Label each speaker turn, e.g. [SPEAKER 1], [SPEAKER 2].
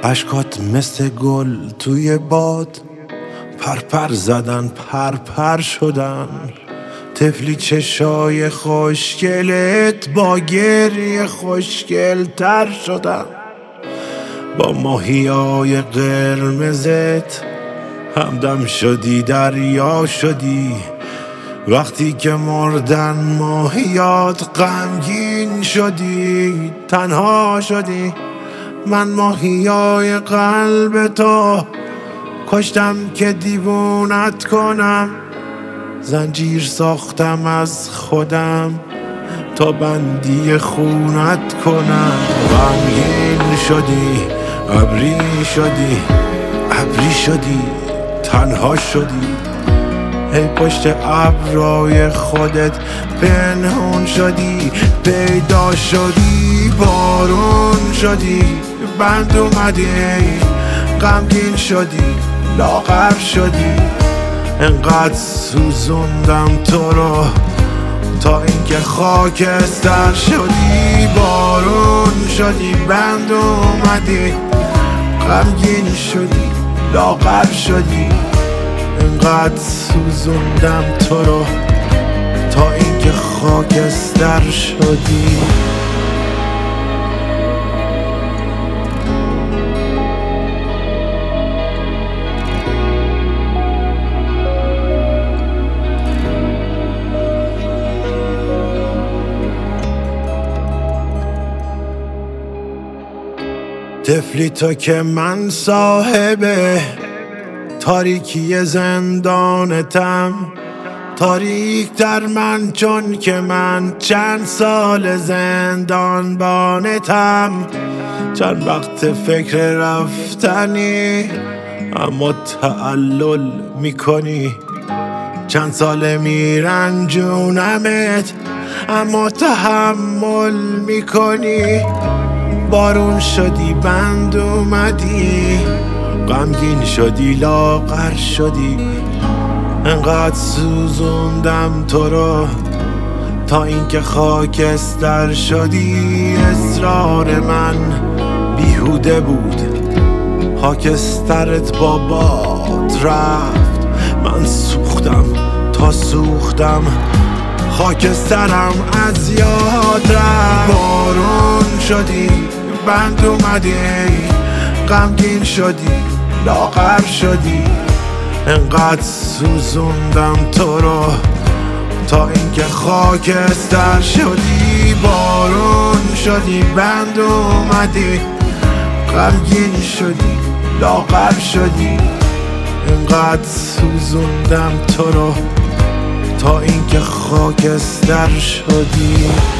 [SPEAKER 1] اشکات مثل گل توی باد پرپر زدن پرپر شدن. طفلی چشای خوشگلت با گریه خوشگل تر شدن. با ماهیای قرمزت همدم شدی دریا شدی. وقتی که مردن ماهیات غمگین شدی تنها شدی. من ماهیای قلب تو کشتم که دیوونت کنم. زنجیر ساختم از خودم تا بندی خونت کنم. غمگین شدی ابری شدی ابری شدی تنها شدی. ای پشت ابرای خودت پنهون شدی. پیدا شدی بارون شدی بند اومدی. غمگین شدی لاغر شدی. انقدر سوزوندم تو رو تا اینکه خاکستر شدی. بارون شدی بند اومدی. غمگین شدی لاغر شدی. انقدر سوزوندم تو رو تا اینکه خاکستر شدی. طفلی تو که من صاحبه تاریکی زندانتم. تاریک در من چون که من چند سال زندان بانتم. چند وقت فکر رفتنی اما تعلل میکنی. چند سال میرنجونمت اما تحمل میکنی. بارون شدی بند اومدی. غمگین شدی لاغر شدی. انقدر سوزوندم تو رو تا اینکه خاکستر شدی. اصرار من بیهوده بود. خاکسترت با باد رفت. من سوختم تا سوختم. خاکسترم از یاد رفت. بارون شدی بند اومدی. غمگین شدی لاغر شدی. انقدر سوزوندم تو رو تا اینکه خاکستر شدی. بارون شدی بند اومدی. غمگین شدی لاغر شدی. انقدر سوزوندم تو رو تا اینکه خاکستر شدی.